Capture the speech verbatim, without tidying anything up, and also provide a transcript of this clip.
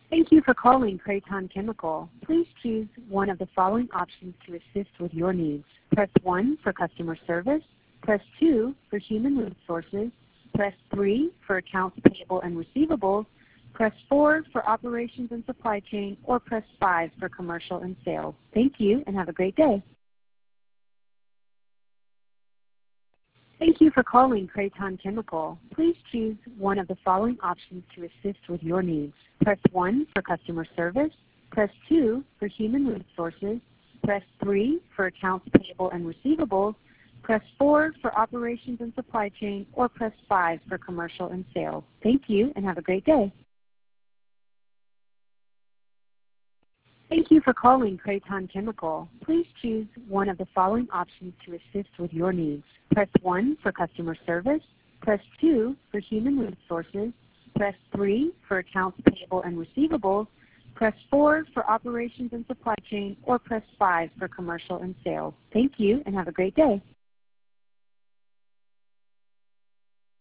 Thank you for calling Kraton Chemical. Please choose one of the following options to assist with your needs. Press one for customer service. Press two for human resources. Press three for accounts payable and receivables. Press four for operations and supply chain, or press five for commercial and sales. Thank you and have a great day. Thank you for calling Kraton Chemical. Please choose one of the following options to assist with your needs. Press one for customer service. Press two for human resources. Press three for accounts payable and receivables. Press four for operations and supply chain, or press five for commercial and sales. Thank you and have a great day. Thank you for calling Kraton Chemical. Please choose one of the following options to assist with your needs. Press one for customer service. Press two for human resources. Press three for accounts payable and receivables. Press four for operations and supply chain, or press five for commercial and sales. Thank you and have a great day.